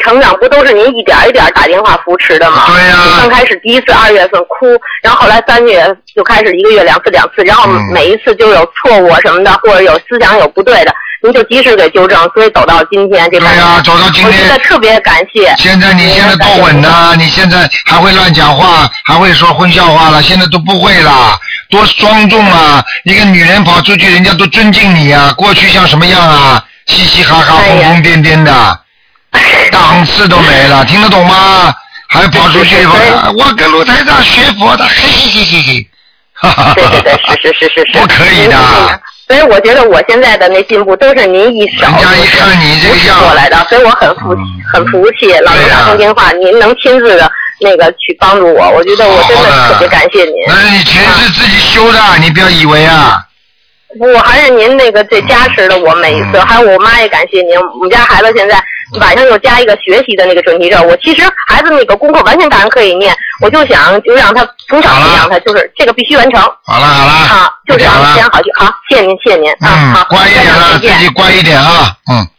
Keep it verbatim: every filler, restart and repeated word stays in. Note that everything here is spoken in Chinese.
成长不都是您一点一点打电话扶持的吗？ 对呀、啊。 刚开始第一次二月份哭，然后后来三月就开始一个月两次两次，然后每一次就有错误什么的，或者有思想有不对的，您就及时给纠正，所以走到今天这。对呀、啊，走到今天。我现在特别感谢。 现在你现在多稳呐！你现在还会乱讲话，还会说荤笑话了，现在都不会了，多庄重啊！一个女人跑出去，人家都尊敬你啊！过去像什么样啊？嘻嘻哈哈、疯疯癫癫的。档次都没了，听得懂吗？还跑出去，我我跟卢台长学佛的，嘿嘿嘿嘿嘿，哈哈， 对对对，是是是是是， 不可以的。 所以我觉得我现在的那进步都是您一手， 人家一看你这个样过来的，所以我很服气，嗯、很服气。老能打通电话，您能亲自的那个去帮助我，我觉得我真的特别感谢您。 那你钱是自己修的，啊、你不要以为啊。 我还是您那个这加持的我每一次，嗯、还有我妈也感谢您。我们家孩子现在晚上又加一个学习的那个准提咒，我其实孩子那个功课完全当然可以念，我就想就让他从小培养他，就是这个必须完成。 好了好了。 啊，就这样，这样好就好，谢谢您谢谢您。 嗯， 啊，好， 乖一点了，自己乖一点啊，嗯。